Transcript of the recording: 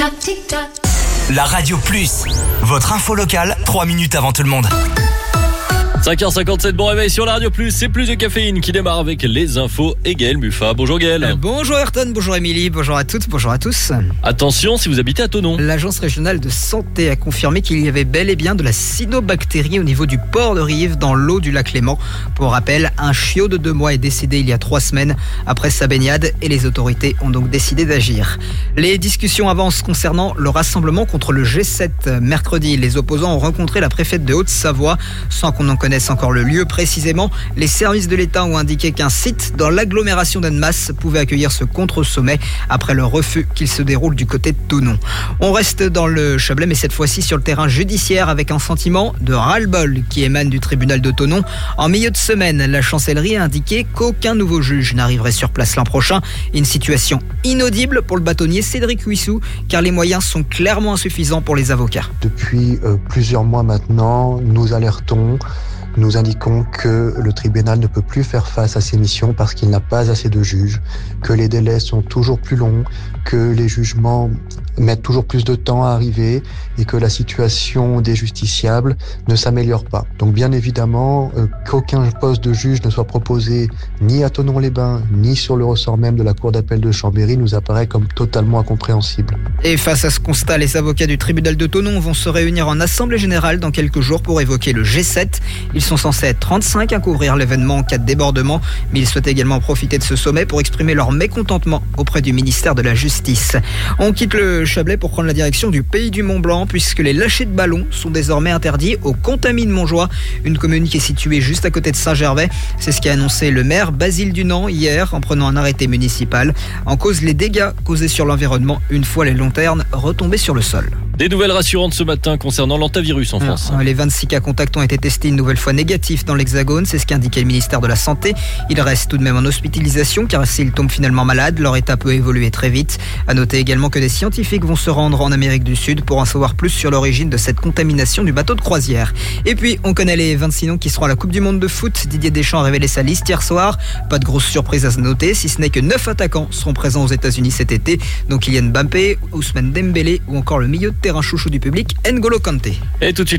Tic-tac, tic-tac. La Radio Plus, votre info locale, 3 minutes avant tout le monde. 5h57, bon réveil sur la Radio Plus, c'est plus de caféine qui démarre avec les infos et Gaël Muffat. Bonjour Gaël. Bonjour Ayrton, bonjour Émilie, bonjour à toutes, bonjour à tous. Attention si vous habitez à Thonon. L'agence régionale de santé a confirmé qu'il y avait bel et bien de la cyanobactérie au niveau du port de Rive dans l'eau du lac Léman. Pour rappel, un chiot de 2 mois est décédé il y a 3 semaines après sa baignade et les autorités ont donc décidé d'agir. Les discussions avancent concernant le rassemblement contre le G7. Mercredi, les opposants ont rencontré la préfète de Haute-Savoie sans qu'on en connaisse encore le lieu précisément. Les services de l'État ont indiqué qu'un site dans l'agglomération d'Annemasse pouvait accueillir ce contre-sommet après le refus qu'il se déroule du côté de Thonon. On reste dans le Chablais, mais cette fois-ci sur le terrain judiciaire avec un sentiment de ras-le-bol qui émane du tribunal de Thonon. En milieu de semaine, la chancellerie a indiqué qu'aucun nouveau juge n'arriverait sur place l'an prochain. Une situation inaudible pour le bâtonnier Cédric Huissou, car les moyens sont clairement insuffisants pour les avocats. Depuis plusieurs mois maintenant, nous alertons. Nous indiquons que le tribunal ne peut plus faire face à ses missions parce qu'il n'a pas assez de juges, que les délais sont toujours plus longs, que les jugements mettent toujours plus de temps à arriver et que la situation des justiciables ne s'améliore pas. Donc bien évidemment, qu'aucun poste de juge ne soit proposé ni à Thonon-les-Bains, ni sur le ressort même de la Cour d'appel de Chambéry nous apparaît comme totalement incompréhensible. Et face à ce constat, les avocats du tribunal de Thonon vont se réunir en assemblée générale dans quelques jours pour évoquer le G7. Ils sont censés être 35 à couvrir l'événement en cas de débordement, mais ils souhaitent également profiter de ce sommet pour exprimer leur mécontentement auprès du ministère de la Justice. On quitte le Chablais pour prendre la direction du pays du Mont-Blanc, puisque les lâchers de ballons sont désormais interdits au Contamine-Montjoie, une commune qui est située juste à côté de Saint-Gervais. C'est ce qu'a annoncé le maire Basile Dunant hier en prenant un arrêté municipal. En cause, les dégâts causés sur l'environnement une fois les lanternes retombées sur le sol. Des nouvelles rassurantes ce matin concernant l'antavirus en France. Les 26 cas contacts ont été testés une nouvelle fois négatifs dans l'Hexagone, c'est ce qu'indiquait le ministère de la Santé. Ils restent tout de même en hospitalisation car s'ils tombent finalement malades, leur état peut évoluer très vite. À noter également que des scientifiques vont se rendre en Amérique du Sud pour en savoir plus sur l'origine de cette contamination du bateau de croisière. Et puis, on connaît les 26 noms qui seront à la Coupe du Monde de foot. Didier Deschamps a révélé sa liste hier soir. Pas de grosse surprise à noter, si ce n'est que 9 attaquants seront présents aux États-Unis cet été. Donc Kylian Mbappé, Ousmane Dembélé ou encore le milieu de terrain chouchou du public, N'Golo Kanté. Et tout de suite